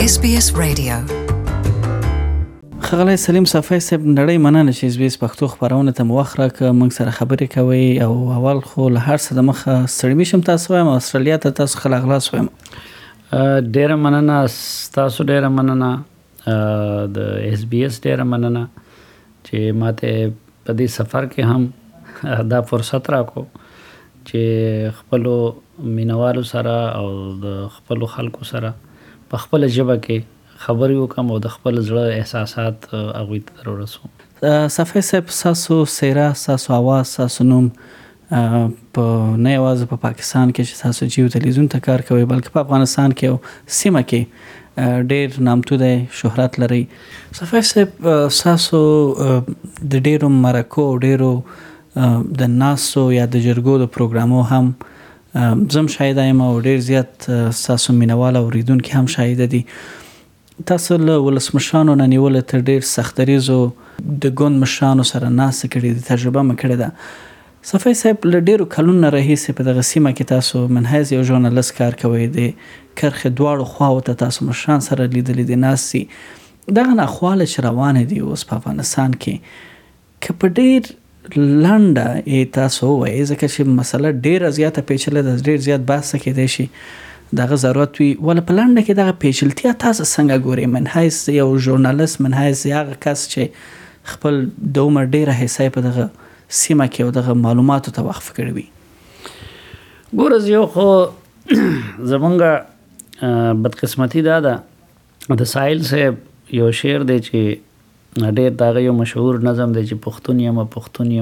SBS Radio. خغلی سلیم صفای صاحب نړۍ مننه چې SBS پښتو خبرونه ته موخ راکړه موږ سره خبرې کوي او اول خو له هر څه د مخه ستړي مشم تاسو وایم استرالیا ته تاسو خلک خلاص وایم ډیره مننه تاسو ډیره مننه د SBS ډیره مننه چې ماته په دې سفر کې هم دا فرصت راکو چې خپل مینوالو سره او د خپل خلکو سره په خپل ژبه کې خبرې وکم او د خپل زړه احساسات هغوی ته ورسوم. صفای صاحب تاسو سیره تاسو आवाज تاسو نوم په نه یوازې په پاکستان کې چې تاسو جیو تلویزیون ته کار کوي بلکې په افغانستان کې او سیمه کې ډېر نامتو دی شهرت لري. صفای صاحب تاسو د ډېرو مرکو ډېرو د ناسو یا د جرګو د پروګرامو هم زم شاهد یم او ډېر زیات تاسو مینوال او اوریدونکي هم شاهد دي. تاسو له ولسمشرانو نه نیول تر ډېر سختریزو د ګوند مشرانو سره ناسته کړې د تجربه مې کړې ده. صفای صاحب له ډېرو کلونو راهیسې په دغه سیمه کې تاسو منحیز یو ژورنالیست کار کوئ د کرښې دواړو خواو ته تاسو مشران سره لیدلي دي ناستي دغه ناخواله چې روانې دي اوس په افغانستان کې که په ډېر لنډه تاسو ووایئ ځکه چې مسله ډېره زیاته پیچلې ده ډېر زیات بحث کېدی شي دغه ضرورت وي ول په لنډه کې دغه پیچلتیا تاسو څنګه ګورئ منحیز یو ژورنالیست منحیز هغه کس چې خپل د عمر ډېره حصه په دغه سیمه کې او دغه معلوماتو ته وقف کړی وي. ګوره یو خو زمونږ بدقسمتي دا ده د ساحل صاحب یو شعر دی چې ډېر دغه یو مشهور نظم دی چې پښتون یم او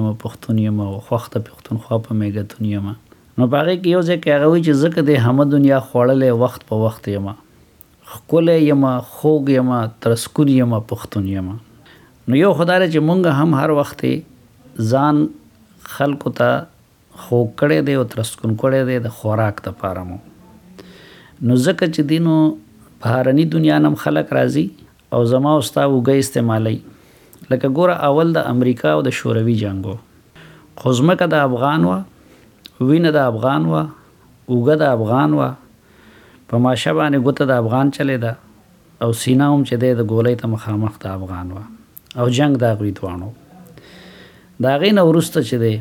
خوښته پښتونخوا په میږتون یم نو په هغې کې یو ځای کې هغه وایي چې ځکه د همه دنیا خوړلی وخت په وخت یم ښکلی یم خوږ یم ترسکون یم پښتون یم. نو یو خو دا دی چې مونږ هم هر وخت ځان خلکو ته خوږ کړی دی او ترسکون کړی دی د خوراک دپاره مو نو ځکه چې دی نو بهرني دنیا نه هم خلک راځي او زما او ستا اوږه استعمالوي لکه ګوره اول د امریکا او د شوروي جنګ و خو ځمکه د افغان وه وینه د افغان وه اوږه د افغان وه په ماشه باندې ګوته د افغان چلېده او سینه هم چې دی د ګولۍ ته مخامخ د افغان وه او جنګ د هغوی دواړو د هغې نه وروسته چې دی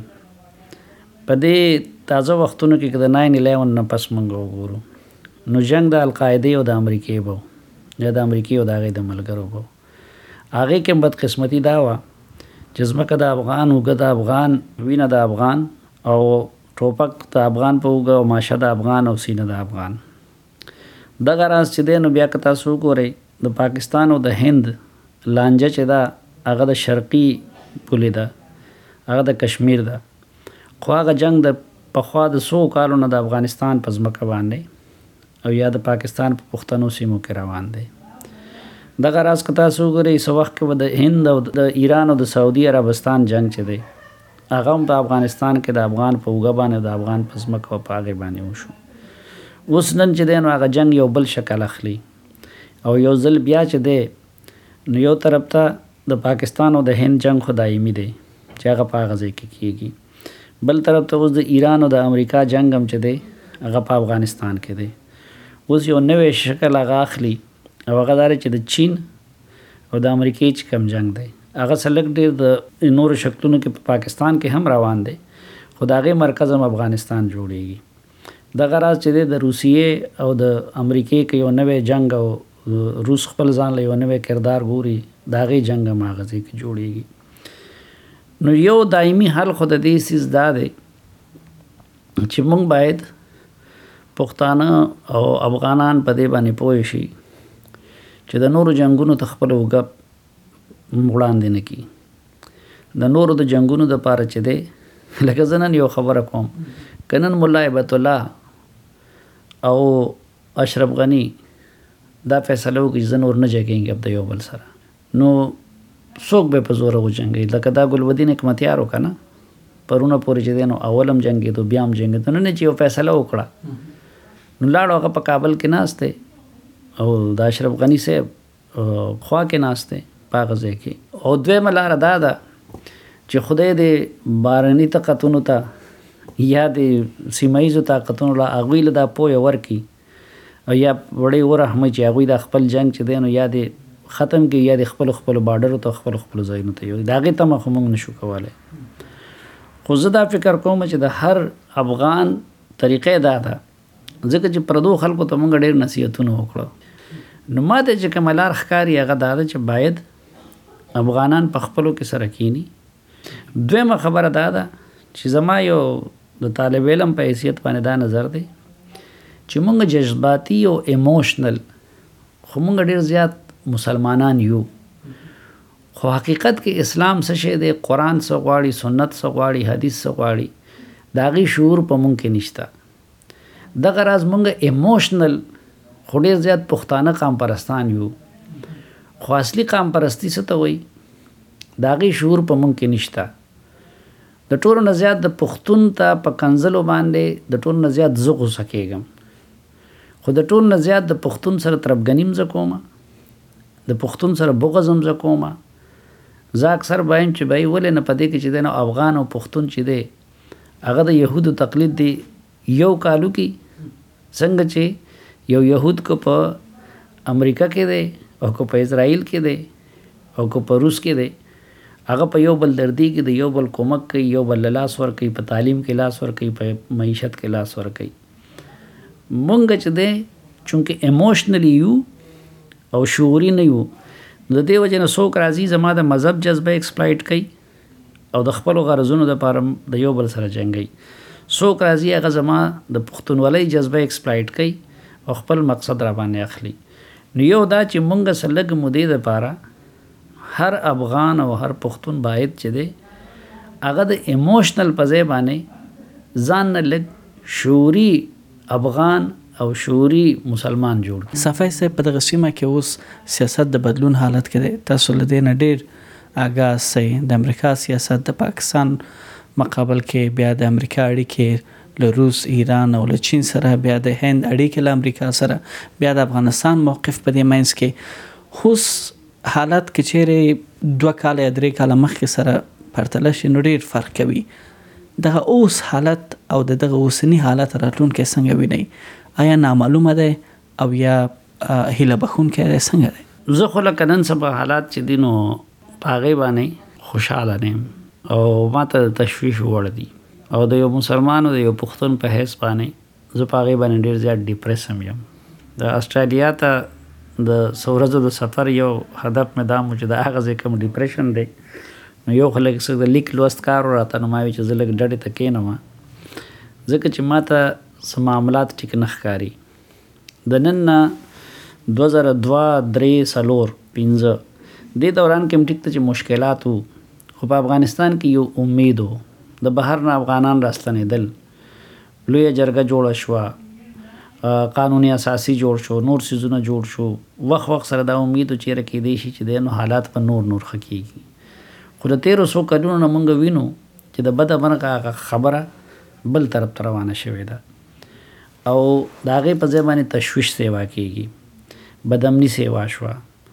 په دې تازه وختونو کې که د 9/11 نه پس موږ وګورو نو جنګ د القاعدې او د امریکې به یا د امریکې او د هغې د ملګرو به هغې کې بدقسمتي دا وه چې ځمکه د افغان اوږه د افغان وینه د افغان او ټوپک د افغان په اوږه او ماشه د افغان او سینه د افغان دغه راز چې دی نو بیا که تاسو وګورئ د پاکستان او د هند لانجه چې ده هغه د شرقي پولې ده هغه د کشمیر ده خو هغه جنگ د پخوا د 100 کالو نه د افغانستان په ځمکه باندې او یا د پاکستان په پښتنو سیمو کې روان دی. دغه راز که تاسو وګورئ څه وخت کې به د هند او د ایران او د سعودي عربستان جنگ چې دی هغه هم په افغانستان کې د افغان په اوږه باندې د افغان په ځمکه او په هغې باندې وشو. اوس نن چې دی نو هغه جنگ یو بل شکل اخلي او یو ځل بیا چې دی نو یو طرف ته د پاکستان او د هند جنگ خو دایمي دی چې هغه په هغه ځای کې کېږي بل طرف ته اوس د ایران او د امریکا جنگ هم چې دی هغه په افغانستان کې دی. اوس یو نوی شکل هغه اخلي او هغه دا چې د چین او د امریکې چې کوم جنگ دی هغه څه لږ ډېر د نورو شکلونو کې په پاکستان کې هم روان دی خو د هغې مرکز هم افغانستان جوړیږي. دغه راز چې دی د روسیې او د امریکې کې یو نوی جنگ او روس خپل ځان له یو نوی کردار ګوري د هغې جنگ هم هغه ځای کې جوړیږي. نو یو دایمي حل خو د دې څیز دا دی چې موږ باید پښتانه او افغانان په دې باندې پوه شي چې د نورو جنګونو ته خپل اوږه وړاندې نه کړي. د نورو د جنګونو دپاره چې دی لکه زه نن یو خبره کوم که نن ملا هیبت الله او اشرف غني دا فیصله وکړي چې زه نور نه جنګېږم د یو بل سره نو څوک به په زوره وجنګوي لکه دا ګلبدین حکمتیار و که نه پرونه پورې چې دی نو اول هم جنګېدو بیا هم جنګېدو نن چې یو فیصله وکړه نو لاړو هغه په کابل کې ناست دی او د اشرف غني صاحب خوا کې ناست دی په هغه ځای کې او دویمه لاره دا ده چې خدای دې بارني طاقتونو ته یا د سیمه ییزو طاقتونو له هغوی له دا پوهه ورکړي او یا وړې ورحمه چې هغوی د خپل جنگ چې دی نو یا دې ختم کړي یا د خپلو بارډرو ته خپلو ځایونو ته یو د هغې تمه خو موږ نشو کولی. خو زه دا فکر کوم چې د هر افغان طریقې دا ده ځکه چې پردو خلکو ته موږ ډېر نصیحتونه وکړو نو ما ته چې کومه لار ښکاري هغه دا ده چې باید افغانان په خپلو کې سره کینی. دویمه خبره دا ده چې زما یو د طالب علم په حیثیت باندې دا نظر دی چې موږ جذباتي او ایموشنل خو موږ ډېر زیات مسلمانان یو خو حقیقت کې اسلام څه شی دی قرآن څه غواړي سنت څه غواړي حدیث څه غواړي د هغې شعور په موږ کې نشته. دغه راز موږ ایموشنل خو ډېر زیات پښتانه قام پرستان یو خو اصلي قام پرستی څه ته وایي د هغې شعور په موږ کې نشته. د ټولو نه زیات د پښتون ته په کنځلو باندې د ټولو نه زیات زه غوسه کېږم خو د ټولو نه زیات د پښتون سره تربګني هم زه کومه د پښتون سره بغض هم زه کومه. زه اکثر وایم چې بھائی ولې نه په دې کې چې دی نو افغان او پښتون چې دی هغه د یهودو تقلید دی یو کالو کې څنګه چې یو یهود کو په امریکا کې دی او کو په اسرائیل کې دی او کو په روس کې دی هغه په یو بل دردي کې د یو بل کومک کوي یو بل لاس ور کوي په تعلیم کې لاس ور کوي په معیشت کې لاس ور کوي. مونږ چې دی چونکه ایموشنلی یو او شعوري نه یو د دې وجه نه څوک راځي زما د مذهب جذبه ایکسپلایټ کوي او د خپلو غرضونو دپاره د یو بل سره جنګوي. څوک راځي هغه زما د پښتونولۍ جذبه ایکسپلایټ کوي او خپل مقصد را باندې اخلي. نو یو دا چې مونږ سره لږ مودې دپاره هر افغان او هر پښتون باید چې دی هغه د ایموشنل په ځای باندې ځان نه لږ شعوري افغان او شعوري مسلمان جوړ کړي. صفای صاحب په دغه سیمه کې اوس سیاست د بدلون حالت کې دی. تاسو له دې نه ډېر آګاه سئ. د امریکا سیاست د پاکستان مقابل کې بیا د امریکا اړیکې له روس ایران او له چین سره بیا د هند اړیکې له امریکا سره بیا د افغانستان موقف په دې منځ کې اوس حالت کې چیرې 2 کاله یا 3 کاله مخکې سره پرتله شي نو ډېر فرق کوي. دغه اوس حالت او دغه اوسنی حالت راتلونکی څنګه وینئ؟ آیا نامعلومه ده او یا هیله بخونکی ده څنګه ده؟ زه خو لکه نن سبا حالات چې دي نو په هغې باندې خوشحاله نه یم او ما ته تشویش وړ دي او د یو مسلمان او د یو پښتون په حیث باندې زه په هغې باندې ډېر زیات ډیپریس هم یم. د اسټرالیا ته د څو ورځو د سفر یو هدف مې دا و چې د هغه ځای کوم ډیپریشن دی نو یو خو لږ څه د لیک لوست کار راته نو ما ویل چې زه لږ ډډې ته کښېنم ځکه چې ما ته څه معاملات ټیک نه ښکاري. د نن نه 2002 3 4 5 دې دوران کې هم ټیک ته چې مشکلات وو خو په افغانستان کې یو امید و د بهر نه افغانان راستنېدل لویه جرګه جوړه شوه قانوني اساسي جوړ شو نور څیزونه جوړ شو وخت سره دا امید و چېرې کېدی شي چې دی نو حالات په نور ښه کېږي. خو د 1300 کلونو نه موږ وینو چې د بده مرغه خبره بل طرف ته روانه شوې ده او د هغې په ځای باندې تشویش سیوا کېږي بدامني سیوا شوه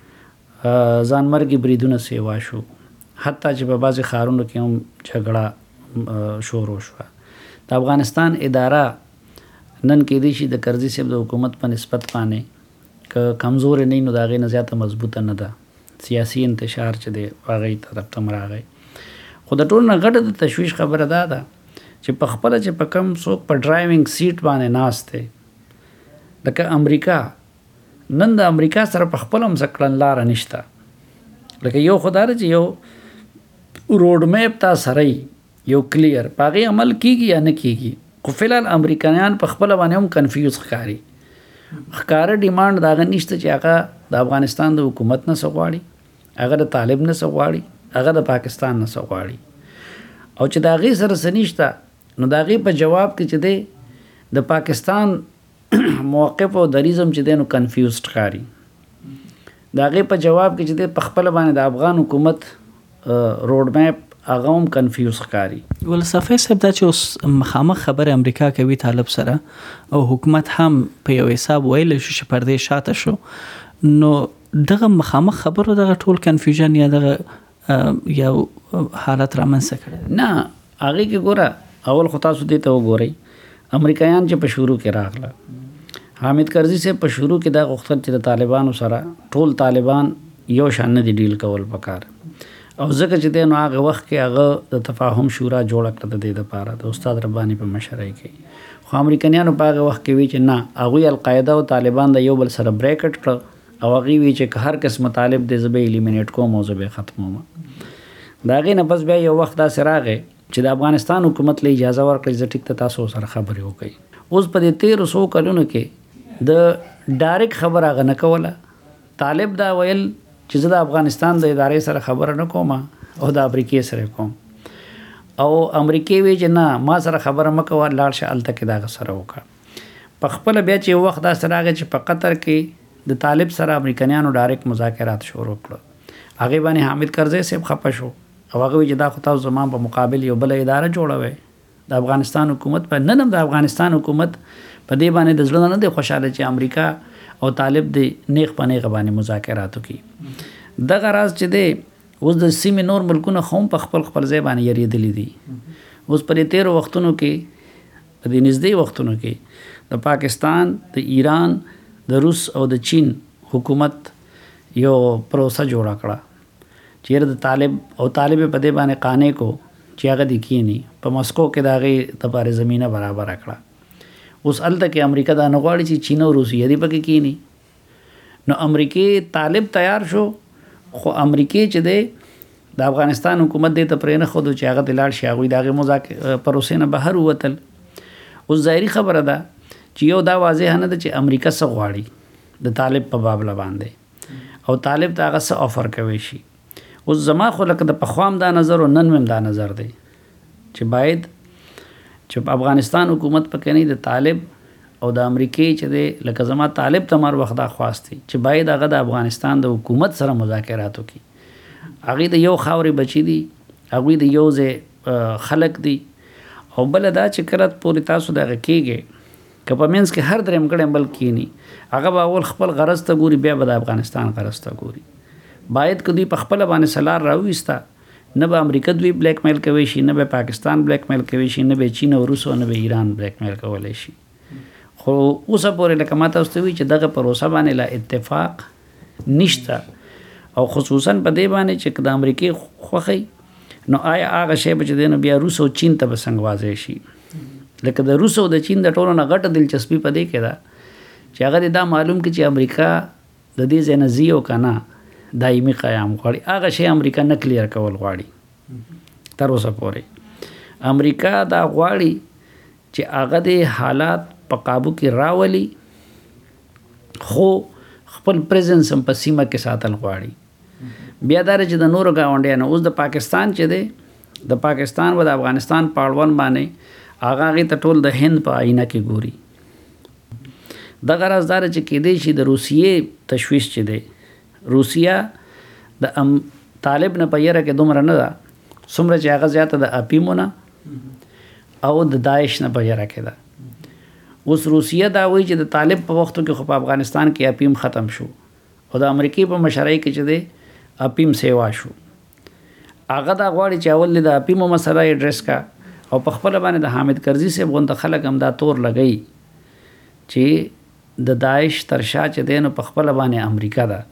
ځانمرګي بریدونه سیوا شو حتی چې په بعضې ښارونو کې هم جګړه شروع شوه. د افغانستان اداره نن کېدی شي د کرزي صاحب د حکومت په نسبت باندې که کمزورې نه وي نو د هغې نه زیاته مضبوطه نه ده. سیاسي انتشار چې دی هغې طرف ته هم راغی. خو د ټولو نه غټه د تشویش خبره دا ده چې په خپله چې په کم څوک په ډرایوینګ سیټ باندې ناست دی لکه امریکا نن د امریکا سره په خپله هم څه کړنلاره نشته. لکه یو خو دا ده چې یو روډ میپ تا سره یو کلیر په هغې عمل کېږي یا نه کېږي خو فلحال امریکایان په خپله باندې هم کنفیوز ښکاري. ښکاره ډیمانډ د هغه نشته چې هغه د افغانستان د حکومت نه څه غواړي هغه د طالب نه څه غواړي هغه د پاکستان نه څه غواړي او چې د هغې سره څه نشته نو د هغې په جواب کې چې دی د پاکستان موقف او دریزم چې دی نو کنفیوز ښکاري. د هغې په جواب کې چې دی په خپله باندې د افغان حکومت روډ میپ هغه هم کنفیوز ښکاري. ولصفی صاحب دا چې اوس مخامخ خبرې امریکا کوي طالب سره او حکومت هم په یو حساب ویلی شو چې پردې شاته شو نو دغه مخامخ خبرو دغه ټول کنفیوژن یا دغه یو حالت رامنځته کړی نه هغې کې ګوره اول خو تاسو دې ته وګورئ امریکایان چې په شروع کې راغله حامد کرزي سے په شروع کې دا غوښتل چې د طالبانو سره ټول طالبان یو شان نه دي ډیل کول پکار او ځکه چې د نو هغه وخت کې هغه د تفاهم شورا جوړ کړ د دې لپاره د استاد رباني په مشرۍ کې خو امریکایانو په هغه وخت کې وی چې نه هغه القاعده او طالبان د یو بل سره بریکټ کړ او هغه وی چې هر کس مطالب د زبې الیمینیټ کوم او زبې ختموم دا غي نه پس بیا یو وخت دا سراغه چې د افغانستان حکومت له اجازه ورکړي چې ټیک ته تاسو سره خبرې وکړي اوس په دې 1300 کلونو کې د ډایرک خبره غنه کوله طالب دا ویل چې زه د افغانستان د ادارې سره خبره نه کوم او د امریکای سره کوم او امریکای وی چې نه ما سره خبره مکو لاړ شه الته کې دا سره وکړه په خپل بیا چې وخت دا سره چې په قطر کې د طالب سره امریکایانو ډایرک مذاکرات شروع کړل هغه باندې حامد کرزي صاحب خپه شو او هغه چې دا خو تاسو زمام په مقابل یو بل اداره جوړوي د افغانستان حکومت په نن د افغانستان حکومت په دې باندې د ځلونه نه دی خوشاله چې امریکا او طالب د نیغ په نیغ باندې مذاکرات وکړي دغه راز چې دی اوس د سیمې نور ملکونه هم په خپل ځای باندې یریدلي دي اوس په دې 13 وختونو کې په دې نږدې وختونو کې د پاکستان د ایران د روس او د چین حکومت یو پروسه جوړه کړه چیرې د طالب او طالب په دې باندې قانې کو چې هغه د کینی په مسکو کې دا غي د لپاره زمينه برابر کړه اوس الته کې امریکا دا نغواړي چې چین او روسیه دې پکې کینی نو امریکای طالب تیار شو خو امریکای چې دی د افغانستان حکومت دې ته پرې نه خود چې هغه د لاړ شي هغه دغه مذاکره پروسې نه بهر وتل اوس ظاهري خبره ده چې یو دا واضح نه ده چې امریکا څه غواړي د طالب په باب باندې او طالب ته هغه څه افر کوي شي اوس زما خو لکه د پخوام دا نظر او نن مم دا نظر دی چې باید چې افغانستان حکومت پکې نه د طالب او د امریکای چې دی لکه زما طالب تمر وخت دا خواسته چې باید هغه د افغانستان د حکومت سره مذاکرات وکړي هغه د یو خاورې بچی دي هغه د یو ځای خلق دي او بل دا چې کړه پوری تاسو دغه کېږي کپمنس کې هر دریم کړه بل کینی هغه به اول خپل غرض ته ګوري بیا به د افغانستان غرض ته ګوري باید کدی په خپل باندې سلار راويستا نه به امریکا دوی بلیک میل کوي شي نه به پاکستان بلیک میل کوي شي نه به چین او روس او نه به ایران بلیک میل کولای شي خو اوسه پورې لکه ماته واستوي چې دغه پروسه باندې لا اتفاق نشته او خصوصا په دې باندې چې د امریکای خوخي نو آیا هغه شی به چې بیا روس او چین ته بسنګ واځي شي لکه د روس او د چین د ټولو نه غټه دلچسپي په دې کې ده چې هغه دا معلوم کړي چې امریکا د دې ځنزیو کنه دایمي قیام غواړي هغه شی امریکا نه کلیر کول غواړي تر اوسه پورې امریکا دا غواړي چې هغه د حالات په قابو کې راولي خو خپل پریزنس هم په سیمه کې ساتل غواړي بیا دا چې د نورو گاونډیانو اوس د پاکستان چې دی د پاکستان و د افغانستان پاړون باندې هغه ته ټول د هند په آینه کې ګوري دغه رازدار چې کېدې شي د روسیې تشویش چې دی روسیا د طالب نه پیره کې دومره نه ده څومره چې هغه زیاته د اپیمونه او د داعش نه پیره کې ده اوس روسیا دا وایي چې د طالب په وختو کې خو په افغانستان کې اپیم ختم شو او د امریکای په مشرۍ کې چې دی اپیم سیوا شو هغه دا غواړي چې اول د اپیمو مسله ایډریس کا او په خپل باندې د حامد کرزي صاحب غونډه خلک هم دا تور لګئی چې د داعش ترشا چې دی نو په خپل باندې امریکا ده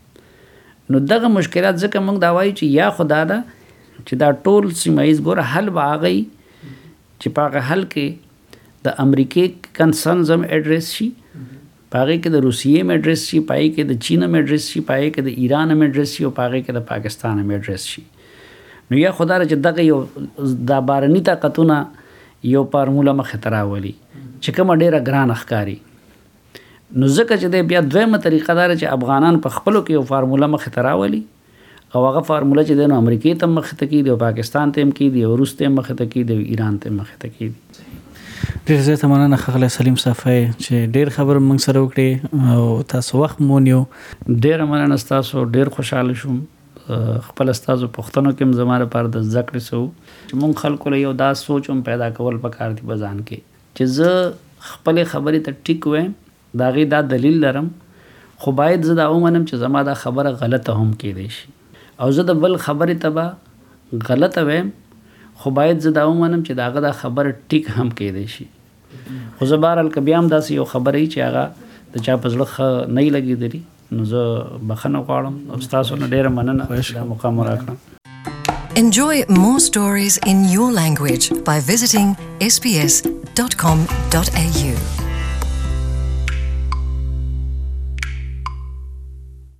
نو دغه مشکلات ځکه موږ دا وایو چې یا خدا دا چې دا ټول سیمایز ګوره حل واغی چې پاغه حل کې د امریکای کنسرنز هم ایډریس شي پاغه کې د روسیې هم ایډریس شي پای کې د چین هم ایډریس شي پای کې د ایران هم ایډریس شي او پاغه کې د پاکستان هم ایډریس شي نو یا خدا چې دغه یو د بارنی طاقتونه یو فارموله مخ ته راولي چې کوم ډیره ګران ښکاری نو ځکه چې بیا دویمه طریقه دار چې افغانان په خپلو کې یو فارموله مخ ته راولي او هغه فارموله چې د امریکای ته مخ ته کیږي او پاکستان ته هم کیږي او روس ته مخ ته کیږي او ایران ته مخ ته کیږي ډیر زیات مننه خغل سلیم صافی چې ډیر خبر موږ سره وکړي او تاسو وخت مونیو ډیر مننه تاسو ډیر خوشاله شوم خپل استادو پښتنو کې زماره پر د ذکر سو چې مونږ خلکو له یو دا سوچ هم پیدا کول پکار دي بزان کې چې زه خپل خبرې ته ټیک وایم دا غي دا دلیل لرم خو باید زه دا ومنم چې زما دا خبره غلطه هم کېدای شي او زه د بل خبرې تبا غلطه وایم خو باید زه دا ومنم چې دا غدا خبره ټیک هم کېدای شي خو زه بهرحال که بیا هم داسې یو خبره چې هغه د چا په زړه ښه نه وي لګېدلي نو زه بخښنه غواړم او ستاسو نه ډېره مننه دا موقع مو راکړه. Enjoy more stories in your language by visiting sbs.com.au.